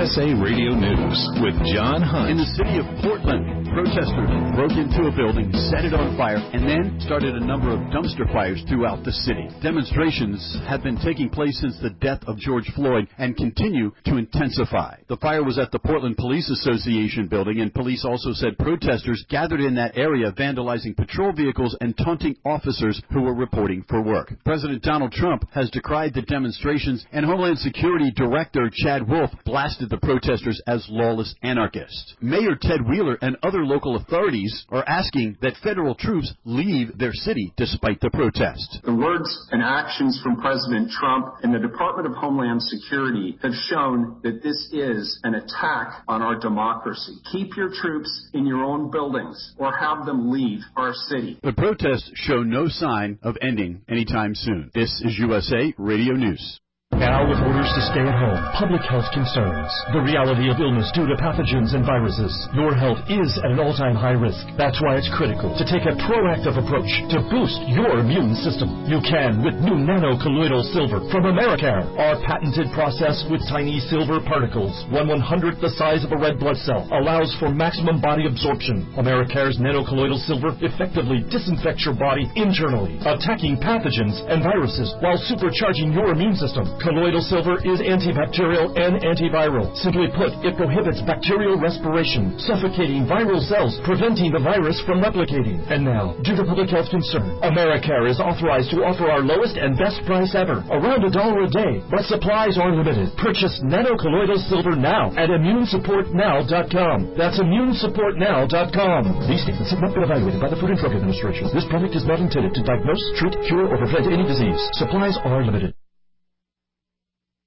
USA Radio News with John Hunt. In the city of Portland, protesters broke into a building, set it on fire, and then started a number of dumpster fires throughout the city. Demonstrations have been taking place since the death of George Floyd and continue to intensify. The fire was at the Portland Police Association building, and police also said protesters gathered in that area, vandalizing patrol vehicles and taunting officers who were reporting for work. President Donald Trump has decried the demonstrations, and Homeland Security Director Chad Wolf blasted the protesters as lawless anarchists. Mayor Ted Wheeler and other local authorities are asking that federal troops leave their city despite the protest. The words and actions from President Trump and the Department of Homeland Security have shown that this is an attack on our democracy. Keep your troops in your own buildings or have them leave our city. The protests show no sign of ending anytime soon. This is USA Radio News. Now with orders to stay at home, public health concerns, the reality of illness due to pathogens and viruses. Your health is at an all-time high risk. That's why it's critical to take a proactive approach to boost your immune system. You can with new nano-colloidal silver from Americare. Our patented process with tiny silver particles, 1/100th the size of a red blood cell, allows for maximum body absorption. Americare's nano-colloidal silver effectively disinfects your body internally, attacking pathogens and viruses while supercharging your immune system. Colloidal silver is antibacterial and antiviral. Simply put, it prohibits bacterial respiration, suffocating viral cells, preventing the virus from replicating. And now, due to public health concern, Americare is authorized to offer our lowest and best price ever, around $1 a day, but supplies are limited. Purchase nano-colloidal silver now at ImmuneSupportNow.com. That's ImmuneSupportNow.com. These statements have not been evaluated by the Food and Drug Administration. This product is not intended to diagnose, treat, cure, or prevent any disease. Supplies are limited.